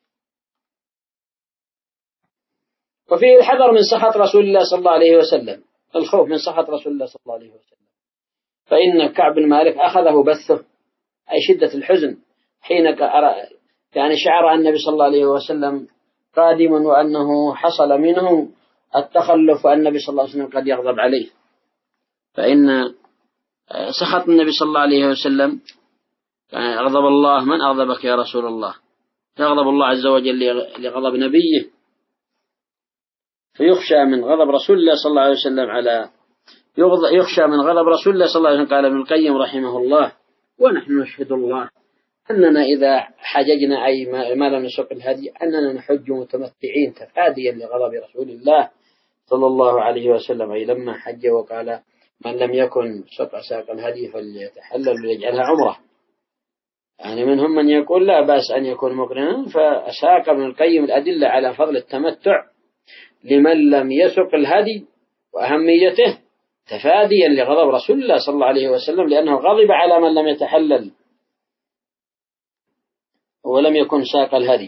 وفيه الحذر من سخط رسول الله صلى الله عليه وسلم، الخوف من سخط رسول الله صلى الله عليه وسلم، فإن كعب بن مالك أخذه بثه أي شدة الحزن حين يعني شعر أن النبي صلى الله عليه وسلم قادم وأنه حصل منه التخلف وأن النبي صلى الله عليه وسلم قد يغضب عليه، فإن سخط النبي صلى الله عليه وسلم، غضب الله، من أغضبك يا رسول الله؟ يغضب الله عز وجل لغضب نبيه، فيخشى من غضب رسول الله صلى الله عليه وسلم على يخشى من غضب رسول الله صلى الله عليه وسلم. قال ابن القيم رحمه الله: ونحن نشهد الله أننا إذا حججنا أي ما لم نسق الهدي أننا نحج متمتعين تفاديا لغضب رسول الله صلى الله عليه وسلم، أي لما حج وقال: من لم يكن سق ساق الهدي فليتحلل ويجعلها عمره. يعني منهم من يقول لا بأس أن يكون مقرنا، فساق ابن القيم الأدلة على فضل التمتع لمن لم يسق الهدي وأهميته تفاديا لغضب رسول الله صلى الله عليه وسلم، لأنه غضب على من لم يتحلل ولم يكن ساق الهدي.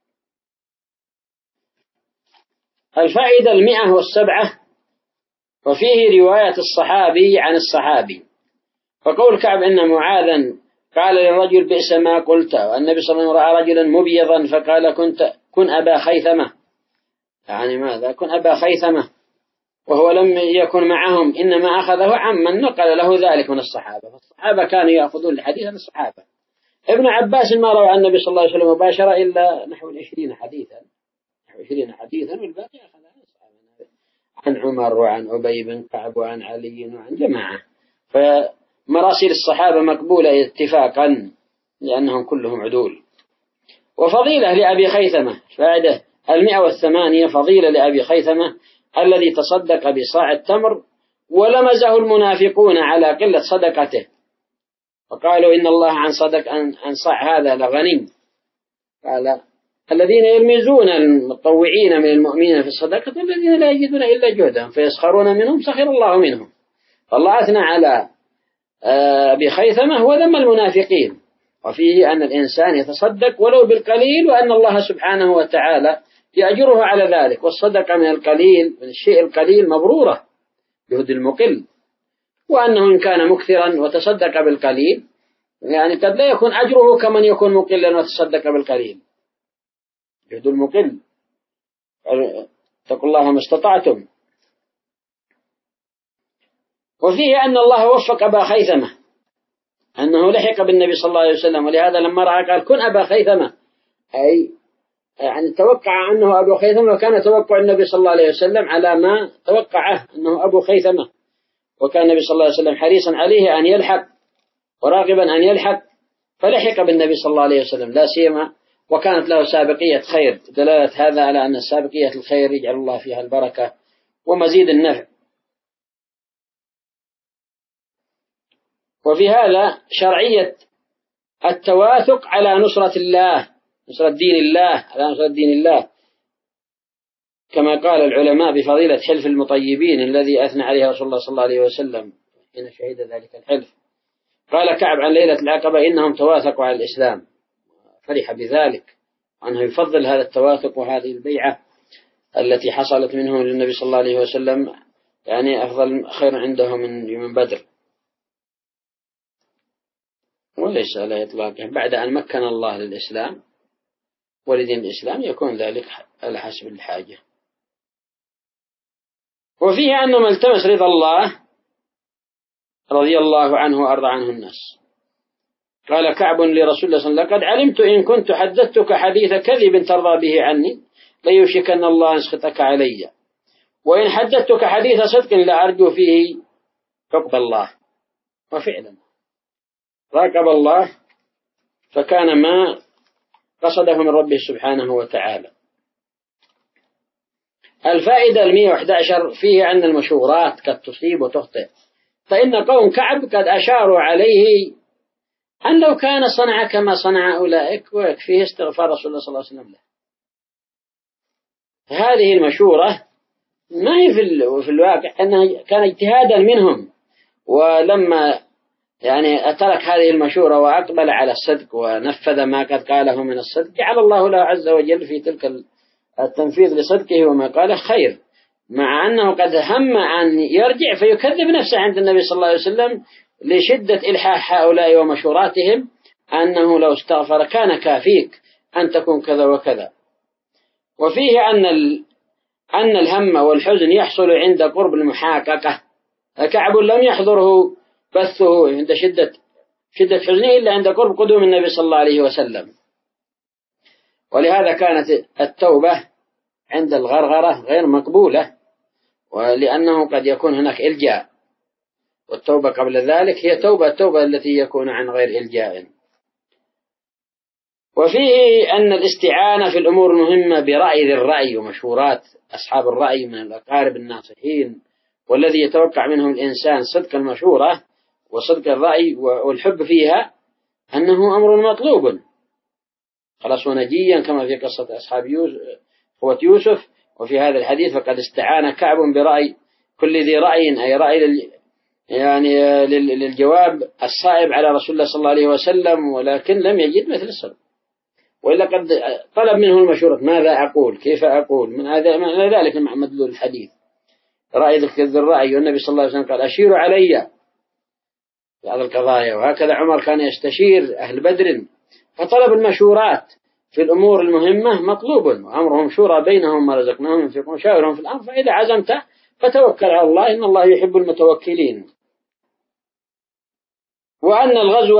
الفائدة المئة والسبعة، وفيه رواية الصحابي عن الصحابي، فقول كعب إن معاذا قال للرجل: بئس ما قلت، والنبي صلى الله عليه وسلم رأى رجلا مبيضا فقال: كنت كن أبا خيثمة. يعني ماذا؟ كن أبا خيثمة، وهو لم يكن معهم، إنما أخذه عمن نقل له ذلك من الصحابة، فالصحابة كانوا يأخذون الحديث عن الصحابة. ابن عباس ما روى عن النبي صلى الله عليه وسلم مباشرة إلا نحو عشرين حديثا نحو عشرين حديثا والباقي أخذها عن الصحابة، عن عمر وعن أبي بن كعب وعن علي وعن جماعة. فمراسيل الصحابة مقبولة اتفاقا لأنهم كلهم عدول. وفضيلة لأبي خيثمة، فائدة المئة والثمانية، فضيلة لأبي خيثمة الذي تصدق بصاع التمر ولمزه المنافقون على قلة صدقته، وقالوا: إن الله عن صدق عن صاع هذا لغني. قال: الذين يلمزون المتطوعين من المؤمنين في الصدقة الذين لا يجدون إلا جهدهم فيسخرون منهم سخر الله منهم. فالله أثنى على أبي خيثمة وذم المنافقين، وفيه أن الإنسان يتصدق ولو بالقليل، وأن الله سبحانه وتعالى يأجره على ذلك، والصدقة من القليل من الشيء القليل مبرورة جهد المقل، وأنه إن كان مكثرا وتصدق بالقليل يعني قد لا يكون أجره كمن يكون مقلا وتصدق بالقليل. جهد المقل، اتقوا الله ما استطعتم. وفيه أن الله وفق أبا خيثمة أنه لحق بالنبي صلى الله عليه وسلم، ولهذا لما رأى قال: كن أبا خيثمة، أي يعني توقع أنه أبو خيثمة، وكان توقع النبي صلى الله عليه وسلم على ما توقعه أنه أبو خيثمة، وكان النبي صلى الله عليه وسلم حريصا عليه أن يلحق وراغبا أن يلحق، فلحق بالنبي صلى الله عليه وسلم، لا سيما وكانت له سابقية خير، دلالة هذا على أن سابقية الخير يجعل الله فيها البركة ومزيد النفع. وفي هذا شرعية التواثق على نصرة الله، نصرة دين الله، على نصرة دين الله، كما قال العلماء بفضيلة حلف المطيبين الذي أثنى عليه رسول الله صلى الله عليه وسلم حين شهد ذلك الحلف. قال كعب عن ليلة العقبة: إنهم تواثقوا على الإسلام، فرح بذلك، وأنه يفضل هذا التواثق وهذه البيعة التي حصلت منه للنبي صلى الله عليه وسلم، يعني أفضل خير عنده من يوم بدر، وليس على إطلاقه. بعد أن مكن الله للإسلام ولدين الإسلام يكون ذلك على حسب الحاجة. وفيه أنه التمس رضا الله رضي الله عنه وأرضى عنه الناس. قال كعب لرسول الله صلى الله عليه وسلم: لقد علمت إن كنت حدثتك حديث كذب ترضى به عني ليوشكن الله يسخطك علي، وإن حدثتك حديث صدق لأرجو فيه حب الله. وفعلا راقب الله فكان ما قصده من ربه سبحانه وتعالى. الفائدة المئة وأحد عشر، فيه أن المشورات قد تصيب وتخطئ، فإن قوم كعب قد أشاروا عليه أن لو كان صنع كما صنع أولئك ويكفيه استغفار رسول الله صلى الله عليه وسلم له. هذه المشورة ما هي في الواقع أنها كان اجتهادا منهم، ولما يعني أترك هذه المشورة وأقبل على الصدق ونفذ ما قد قاله من الصدق، جعل الله له عز وجل في تلك التنفيذ لصدقه وما قاله خير، مع أنه قد هم أن يرجع فيكذب نفسه عند النبي صلى الله عليه وسلم لشدة إلحاح هؤلاء ومشوراتهم، أنه لو استغفر كان كافيك، أن تكون كذا وكذا. وفيه أن أن الهم والحزن يحصل عند قرب المحاققة. كعب لم يحضره بثه عند شدة شدة حزنه إلا عند قرب قدوم النبي صلى الله عليه وسلم. ولهذا كانت التوبة عند الغرغرة غير مقبولة، ولأنه قد يكون هناك إلجاء، والتوبة قبل ذلك هي توبة التوبة التي يكون عن غير إلجاء. وفيه أن الاستعانة في الأمور المهمة برأي ذي الرأي ومشورات أصحاب الرأي من الأقارب الناصحين، والذي يتوقع منهم الإنسان صدق المشورة وصدق الرأي والحب فيها، أنه أمر مطلوب خلصوا نجيا كما في قصة أصحاب يوسف قوة يوسف. وفي هذا الحديث فقد استعان كعب برأي كل ذي رأي، أي رأي لل يعني للجواب الصائب على رسول الله صلى الله عليه وسلم، ولكن لم يجد مثل الصبر، وإلا قد طلب منه المشورة ماذا أقول كيف أقول من هذا من ذلك مع مدلول الحديث رأي ذي الرأي. والنبي صلى الله عليه وسلم قال أشيروا علي في هذه القضايا. وهكذا عمر كان يستشير أهل بدر، فطلب المشورات في الأمور المهمة مطلوب، وأمرهم شورى بينهم ما رزقناهم ينفقون شاورهم في الأمر، فإذا عزمت فتوكل على الله إن الله يحب المتوكلين. وأن الغزو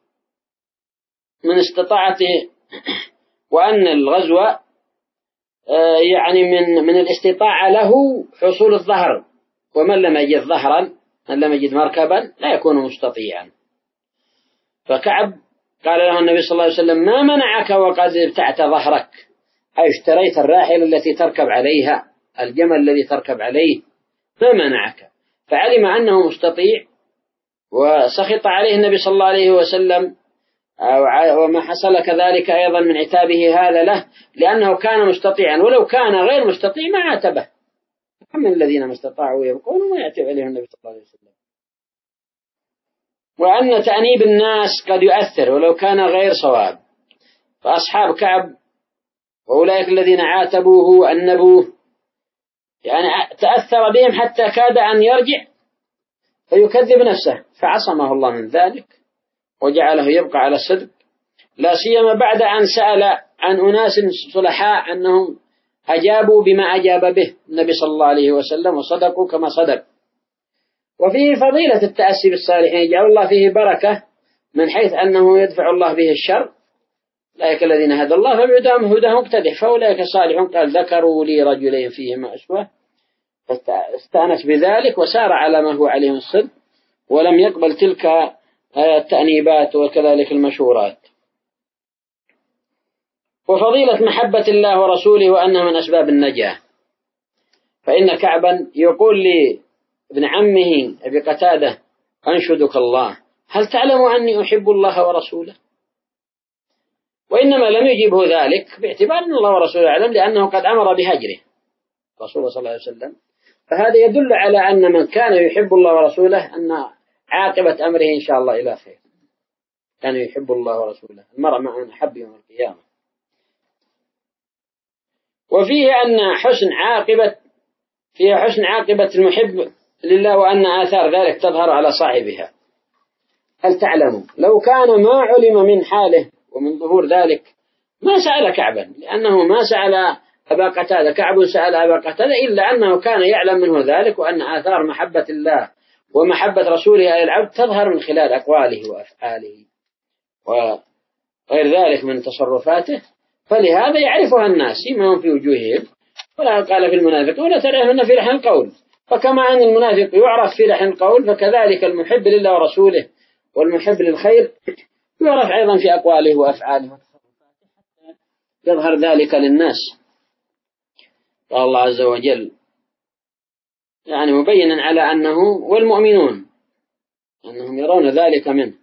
من استطاعته وأن الغزو يعني من من الاستطاعة له حصول الظهر، ومن لم يجد ظهرا من لم يجد مركبا لا يكون مستطيعا. فكعب قال له النبي صلى الله عليه وسلم ما منعك وقد ابتعت ظهرك، أي اشتريت الراحلة التي تركب عليها الجمل الذي تركب عليه، ما منعك؟ فعلم أنه مستطيع، وسخط عليه النبي صلى الله عليه وسلم، وما حصل كذلك أيضا من عتابه هذا له لأنه كان مستطيعا، ولو كان غير مستطيع ما عاتبه. من الذين ما استطاعوا يبقون وما يعتب عليهم النبي صلى الله عليه وسلم. وأن تأنيب الناس قد يؤثر ولو كان غير صواب، فأصحاب كعب وأولئك الذين عاتبوه وأنبوه يعني تأثر بهم حتى كاد أن يرجع فيكذب نفسه، فعصمه الله من ذلك وجعله يبقى على الصدق، لا سيما بعد أن سأل عن أناس صلحاء أنهم أجابوا بما أجاب به النبي صلى الله عليه وسلم وصدقوا كما صدق. وفيه فضيلة التأسي بالصالحين، يجعل الله فيه بركة من حيث أنه يدفع الله به الشر. أولئك الذين هدى الله فبهداهم هداهم اقتدح، فأولئك صالحون. قال ذكروا لي رجلين فيهما أسوة، فاستأنس بذلك وسار على ما هو عليه الصدق، ولم يقبل تلك التأنيبات وكذلك المشورات. وفضيلة محبة الله ورسوله وأنها من أسباب النجاة، فإن كعبا يقول لابن عمه أبي قتادة أنشدك الله هل تعلم أني أحب الله ورسوله؟ وإنما لم يجيبه ذلك باعتبار أن الله ورسوله أعلم، لأنه قد أمر بهجره رسول الله صلى الله عليه وسلم. فهذا يدل على أن من كان يحب الله ورسوله أن عاقبة أمره إن شاء الله إلى خير. كان يحب الله ورسوله، المرء مع من أحب يوم القيامة. وفيه أن حسن عاقبة فيها حسن عاقبة المحب لله، وأن آثار ذلك تظهر على صاحبها. هل تعلم لو كان ما علم من حاله ومن ظهور ذلك ما سأل كعبا، لأنه ما سأل أبا قتادة، كعب سأل أبا قتادة إلا أنه كان يعلم منه ذلك، وأن آثار محبة الله ومحبة رسوله على العبد تظهر من خلال أقواله وأفعاله وغير ذلك من تصرفاته، فلهذا يعرفها الناس سيماهم في وجوههم. ولا قال في المنافق ولا ترعهن في لحن القول، فكما أن المنافق يعرف في لحن القول فكذلك المحب لله ورسوله والمحب للخير يعرف أيضا في أقواله وأفعاله حتى يظهر ذلك للناس. قال الله عز وجل يعني مبينا على أنه والمؤمنون أنهم يرون ذلك منه.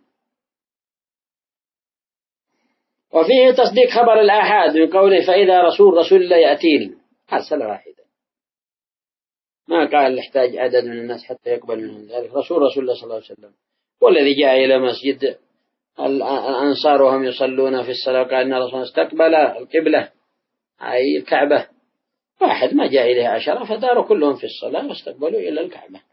وفيه تصديق خبر الآحاد من قوله فإذا رسول رسول الله يأتيني، أرسل واحدا، ما قال يحتاج عدد من الناس حتى يقبل منهم ذلك، رسول رسول الله صلى الله عليه وسلم. والذي جاء إلى مسجد الأنصار وهم يصلون في الصلاة قال إن رسول استقبل القبلة أي الكعبة، واحد ما جاء إليه عشرة فداروا كلهم في الصلاة واستقبلوا إلى الكعبة.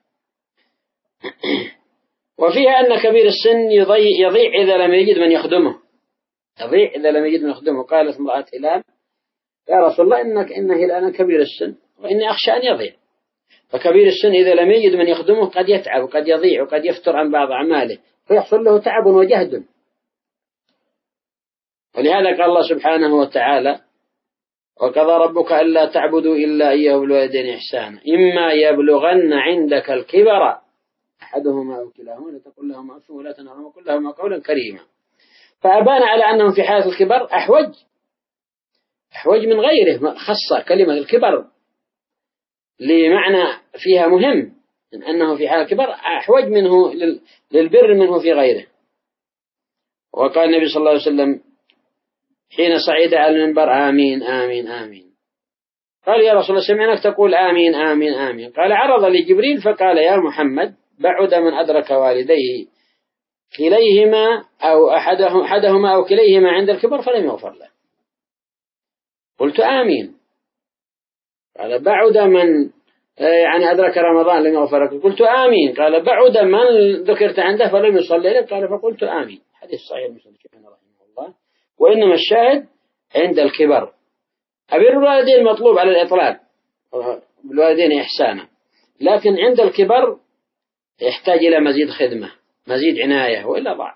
وفيها أن كبير السن يضيع, يضيع إذا لم يجد من يخدمه، يضيع إذا لم يجد من يخدمه. قالت امرأة هلال يا رسول الله إنك إن هلال كبير السن وإني أخشى أن يضيع. فكبير السن إذا لم يجد من يخدمه قد يتعب وقد يضيع وقد يفتر عن بعض أعماله فيحصل له تعب وجهد. ولهذا قال الله سبحانه وتعالى وقضى ربك ألا تعبدوا إلا إياه وبالوالدين إحسانا إما يبلغن عندك الكبر أحدهما أو كلاهما لا تقل لهما أف ولا تنهرهما وقل لهما قولا كريما. فأبان على أنهم في حالة الكبر أحوج أحوج من غيره، خاصة كلمة الكبر لمعنى فيها مهم من أنه في حال الكبر أحوج منه للبر منه في غيره. وقال النبي صلى الله عليه وسلم حين صعد على المنبر آمين آمين آمين. قال يا رسول الله سمعناك تقول آمين آمين آمين. قال عرض لي جبريل فقال يا محمد بعد من أدرك والديه كليهما أو أحدهم أحدهما أو كليهما عند الكبر فلم يغفر له. قلت آمين. قال بعد من يعني أدرك رمضان لم يغفر له. قلت آمين. قال بعد من ذكرت عنده فلم يصلي له. قال فقلت آمين. حديث صحيح مسلم رحمه الله. وإنما الشاهد عند الكبر. أبر الوالدين مطلوب على الإطلاق بالوالدين إحسانا، لكن عند الكبر يحتاج إلى مزيد خدمة مزيد عناية وإلا ضاع.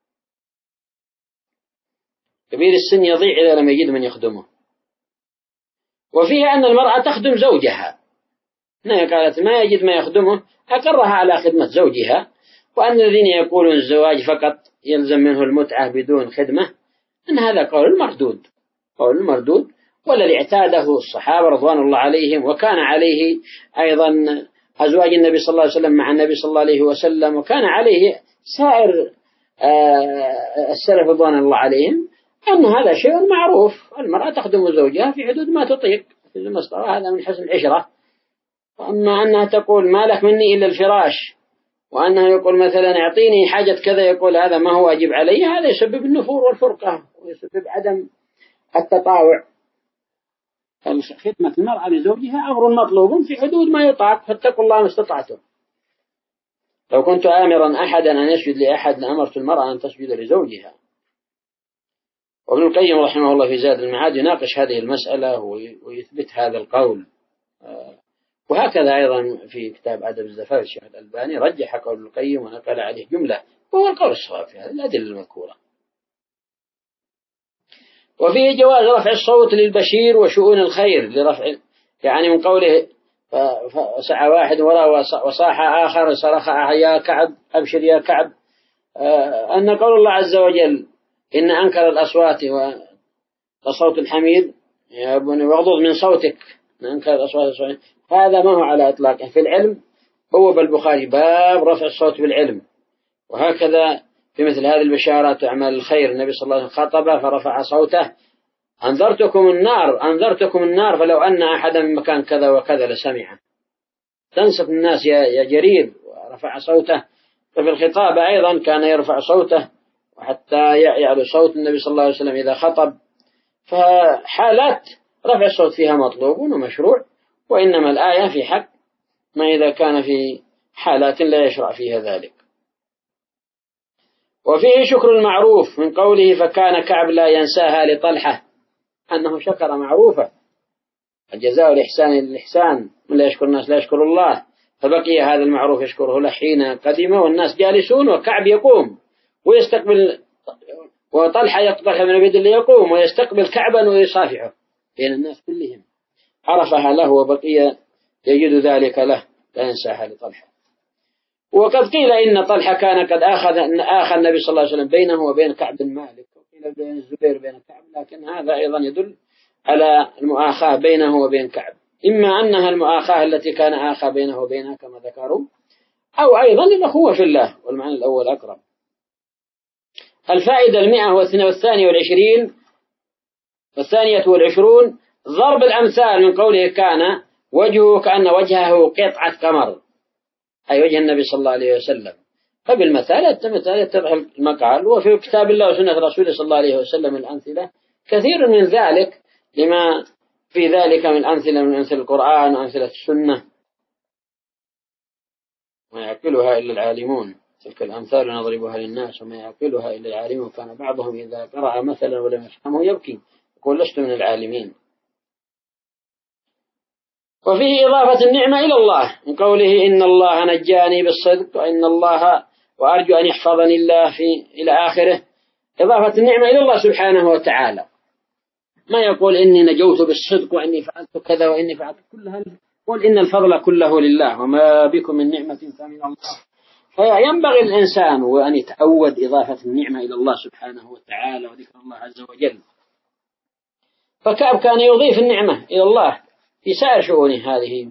كبير السن يضيع إذا لم يجد من يخدمه. وفيها أن المرأة تخدم زوجها، هنا قالت ما يجد ما يخدمه أقرها على خدمة زوجها. وأن الذين يقولون الزواج فقط يلزم منه المتعة بدون خدمة أن هذا قول مردود قول مردود والذي اعتاده الصحابة رضوان الله عليهم وكان عليه أيضا أزواج النبي صلى الله عليه وسلم مع النبي صلى الله عليه وسلم وكان عليه سائر السلف رضوان الله عليهم أن هذا شيء معروف. المرأة تخدم زوجها في حدود ما تطيق في المسطرة، هذا من حسن العشرة. وأما أنها تقول ما لك مني إلا الفراش وأنه يقول مثلا اعطيني حاجة كذا يقول هذا ما هو واجب علي، هذا يسبب النفور والفرقة ويسبب عدم التطاوع. خدمة المرأة لزوجها أمر مطلوب في حدود ما يطاق فاتقوا الله ما استطعتم. لو كنت آمرا أحدا أن يسجد لأحد لأمرت المرأة أن تسجد لزوجها. وابن القيم رحمه الله في زاد المعاد يناقش هذه المسألة ويثبت هذا القول. وهكذا أيضا في كتاب أدب الزفاف الشيخ الألباني رجح قول ابن القيم ونقل عليه جملة وهو القول الصواب في هذه الأدلة المذكورة. وفيه جواز رفع الصوت للبشير وشؤون الخير لرفع، يعني من قوله فسعى واحد وراء وصاح آخر صرخ يا كعب أبشر يا كعب، أن قول الله عز وجل إن أنكر الأصوات وصوت الحميد يا ابني واغضض من صوتك، إن أنكر الأصوات هذا ما هو على إطلاقه في العلم. هو بالبخاري باب رفع الصوت بالعلم. وهكذا في مثل هذه البشارات وأعمال الخير النبي صلى الله عليه وسلم خطب فرفع صوته أنذرتكم النار أنذرتكم النار فلو أن أحدا من مكان كذا وكذا لسمعه. تنصف الناس يا جرير ورفع صوته. ففي الخطاب أيضا كان يرفع صوته وحتى يعلو صوت النبي صلى الله عليه وسلم إذا خطب. فحالات رفع الصوت فيها مطلوب ومشروع، وإنما الآية في حق ما إذا كان في حالات لا يشرع فيها ذلك. وفيه شكر المعروف من قوله فكان كعب لا ينساها لطلحة، أنه شكر معروفة الجزاء الإحسان للإحسان من لا يشكر الناس لا يشكر الله. فبقي هذا المعروف يشكره له حين قدم والناس جالسون وكعب يقوم ويستقبل وطلحة يقبل من اليد اللي يقوم ويستقبل كعبا ويصافحه بين الناس كلهم. عرفها له وبقي يجد ذلك له لا ينساها لطلحة. وقد قيل إن طلحة كان قد أخذ آخى النبي صلى الله عليه وسلم بينه وبين كعب بن مالك، وقيل بين الزبير بين كعب، لكن هذا أيضا يدل على المؤاخاة بينه وبين كعب، إما أنها المؤاخاة التي كان آخى بينه وبينها كما ذكروا، أو أيضا الأخوة في الله، والمعنى الأول أقرب. الفائدة المئة والثانية والعشرين والثانية والعشرون ضرب الأمثال من قوله كان وجهه كأن وجهه قطعة قمر، أي وجه النبي صلى الله عليه وسلم. فبالمثال التمثال يتضح المقال. وفي كتاب الله وسنة رسوله صلى الله عليه وسلم الأمثلة كثير من ذلك لما في ذلك من أمثلة من أمثلة القرآن وأمثلة السنة ما يعقلها إلا العالمون. تلك الأمثال نضربها للناس وما يعقلها إلا العالم، وكان بعضهم إذا قرأ مثلا ولم يفهمه يبكي يقول لست من العالمين. وفيه إضافة النعمة إلى الله من قوله إن الله نجاني بالصدق وإن الله وأرجو أن يحفظني الله في إلى آخره. إضافة النعمة إلى الله سبحانه وتعالى، ما يقول إني نجوت بالصدق وإني فعلت كذا وإني فعلت كلها، قل إن الفضل كله لله وما بكم من نعمة فمن الله. فينبغي الإنسان وأن يتعود إضافة النعمة إلى الله سبحانه وتعالى وذكر الله عز وجل. فكعب كان يضيف النعمة إلى الله في سائر شؤونه هذه.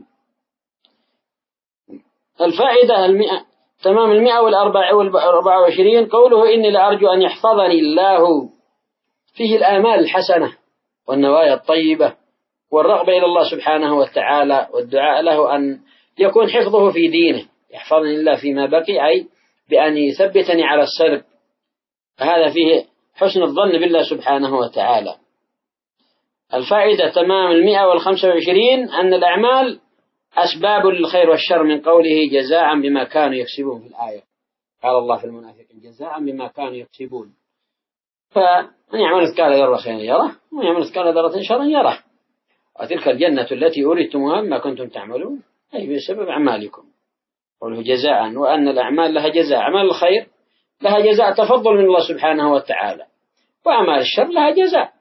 الفائدة المئة تمام المئة والأربعة وعشرين قوله إني لأرجو أن يحفظني الله، فيه الآمال الحسنة والنوايا الطيبة والرغبة إلى الله سبحانه وتعالى والدعاء له أن يكون حفظه في دينه، يحفظني الله فيما بقي، أي بأن يثبتني على الصدق. هذا فيه حسن الظن بالله سبحانه وتعالى. الفائدة تمام المئة والخمسة وعشرين أن الأعمال أسباب للخير والشر من قوله جزاء بما كانوا يكسبون في الآية. قال الله في المنافقين جزاء بما كانوا يكسبون. فمن يعمل مثقال ذرة خيرا يره ومن يعمل مثقال ذرة شرا يره. وتلك الجنة التي أورثتموها ما كنتم تعملون، أي بسبب أعمالكم. قوله جزاء، وأن الأعمال لها جزاء، أعمال الخير لها جزاء تفضل من الله سبحانه وتعالى، وأعمال الشر لها جزاء.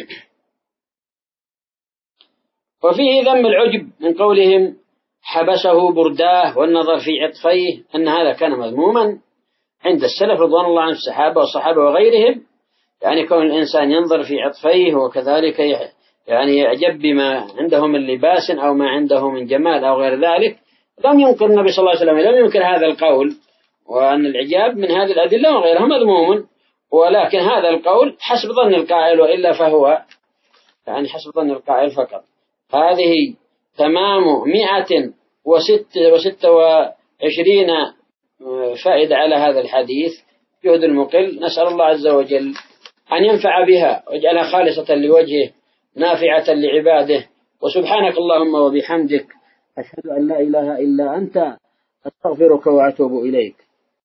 وفيه ذم العجب من قولهم حبسه برداه والنظر في عطفيه، أن هذا كان مذموما عند السلف رضوان الله عن الصحابة والصحابة وغيرهم، يعني كون الإنسان ينظر في عطفيه وكذلك يعني يعجب بما عنده من لباس أو ما عنده من جمال أو غير ذلك. لم ينكر النبي صلى الله عليه وسلم لم ينكر هذا القول، وأن العجاب من هذه الأدلة وغيرها مذموم، ولكن هذا القول حسب ظن القائل، وإلا فهو يعني حسب ظن القائل فقط. هذه تمام مئة وستة وستة وعشرين فائدة على هذا الحديث. جهد المقل، نسأل الله عز وجل أن ينفع بها واجعلها خالصة لوجهه نافعة لعباده. وسبحانك اللهم وبحمدك أشهد أن لا إله إلا أنت أستغفرك وأتوب إليك.